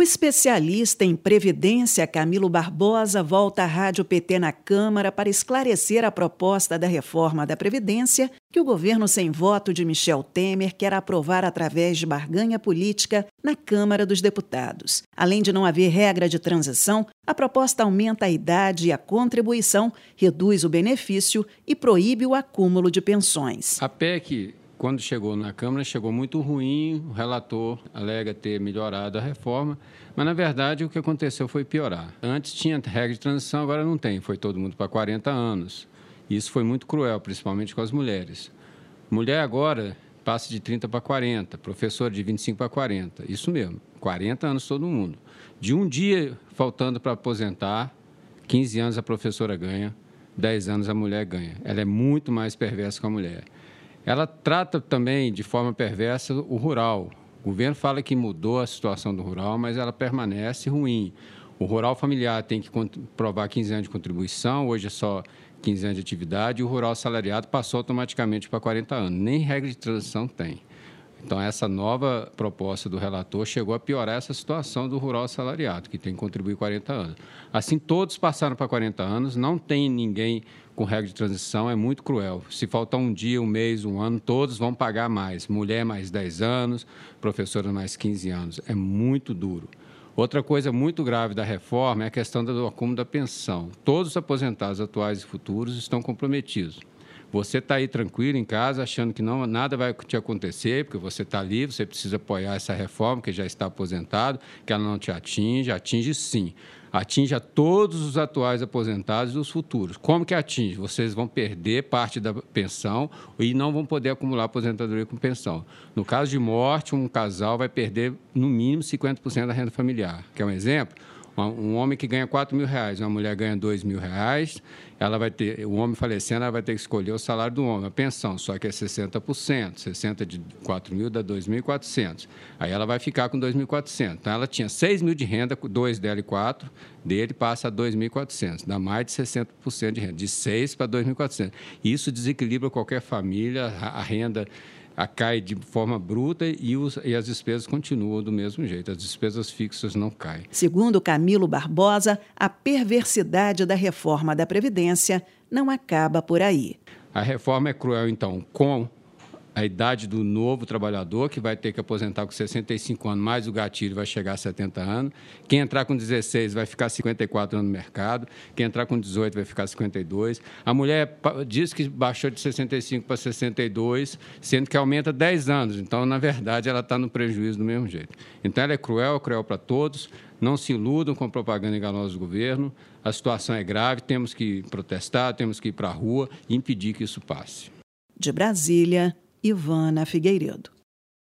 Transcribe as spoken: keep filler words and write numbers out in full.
O especialista em Previdência, Camilo Barbosa, volta à Rádio P T na Câmara para esclarecer a proposta da reforma da Previdência que o governo sem voto de Michel Temer quer aprovar através de barganha política na Câmara dos Deputados. Além de não haver regra de transição, a proposta aumenta a idade e a contribuição, reduz o benefício e proíbe o acúmulo de pensões. A P E C, quando chegou na Câmara, chegou muito ruim, o relator alega ter melhorado a reforma, mas, na verdade, o que aconteceu foi piorar. Antes tinha regra de transição, agora não tem, foi todo mundo para quarenta anos. Isso foi muito cruel, principalmente com as mulheres. Mulher agora passa de trinta para quarenta, professor de vinte e cinco para quarenta, isso mesmo, quarenta anos todo mundo. De um dia faltando para aposentar, quinze anos a professora ganha, dez anos a mulher ganha. Ela é muito mais perversa que a mulher. Ela trata também de forma perversa o rural. O governo fala que mudou a situação do rural, mas ela permanece ruim. O rural familiar tem que provar quinze anos de contribuição, hoje é só quinze anos de atividade, e o rural assalariado passou automaticamente para quarenta anos. Nem regra de transição tem. Então, essa nova proposta do relator chegou a piorar essa situação do rural assalariado, que tem que contribuir quarenta anos. Assim, todos passaram para quarenta anos, não tem ninguém com regra de transição, é muito cruel. Se faltar um dia, um mês, um ano, todos vão pagar mais. Mulher mais dez anos, professora mais quinze anos. É muito duro. Outra coisa muito grave da reforma é a questão do acúmulo da pensão. Todos os aposentados atuais e futuros estão comprometidos. Você está aí tranquilo em casa, achando que não, nada vai te acontecer, porque você está livre, você precisa apoiar essa reforma, que já está aposentado, que ela não te atinge, atinge sim. Atinge a todos os atuais aposentados e os futuros. Como que atinge? Vocês vão perder parte da pensão e não vão poder acumular aposentadoria com pensão. No caso de morte, um casal vai perder, no mínimo, cinquenta por cento da renda familiar. Quer um exemplo? Um homem que ganha quatro mil reais, uma mulher ganha dois mil reais, ela vai ter, o homem falecendo, ela vai ter que escolher o salário do homem, a pensão, só que é sessenta por cento, sessenta de quatro mil dá dois mil e quatrocentos. Aí ela vai ficar com dois mil e quatrocentos. Então, ela tinha seis mil de renda, dois dela e quatro, dele passa a dois mil e quatrocentos, dá mais de sessenta por cento de renda, de seis para dois mil e quatrocentos. Isso desequilibra qualquer família, a, a renda a cai de forma bruta e, os, e as despesas continuam do mesmo jeito. As despesas fixas não caem. Segundo Camilo Barbosa, a perversidade da reforma da Previdência não acaba por aí. A reforma é cruel, então, com a idade do novo trabalhador, que vai ter que aposentar com sessenta e cinco anos, mais o gatilho vai chegar a setenta anos. Quem entrar com dezesseis vai ficar cinquenta e quatro anos no mercado. Quem entrar com dezoito vai ficar cinquenta e dois. A mulher diz que baixou de sessenta e cinco para sessenta e dois, sendo que aumenta dez anos. Então, na verdade, ela está no prejuízo do mesmo jeito. Então, ela é cruel, é cruel para todos. Não se iludam com propaganda enganosa do governo. A situação é grave, temos que protestar, temos que ir para a rua e impedir que isso passe. De Brasília, Ivana Figueiredo.